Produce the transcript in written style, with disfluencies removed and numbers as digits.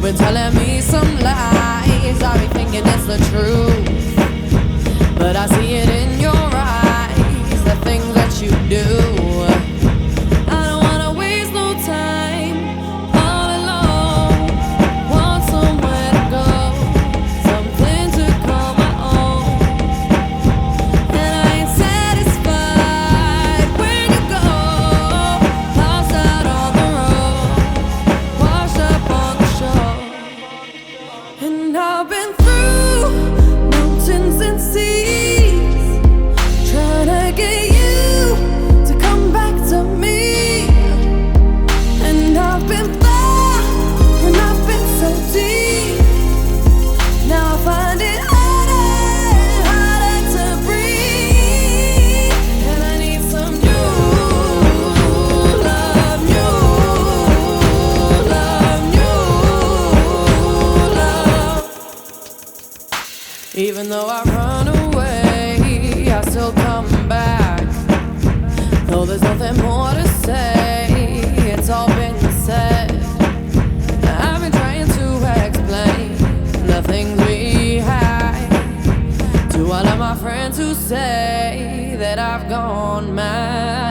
been telling me some lies. I be thinking it's the truth, but I see it in your eyes, the things that you do. I don't wanna waste no time all alone. Want somewhere to go, something to call my own. And I ain't satisfied when you go, lost out on the road, washed up on the shore. And I've been through mountains and seas, trying to get you to come back to me. And I've been far and I've been so deep. Now I find it harder and harder to breathe. And I need some new love, new love, new love. Even though I run away, I still come back. Though there's nothing more to say, it's all been said. I've been trying to explain the things we had to all of my friends who say that I've gone mad.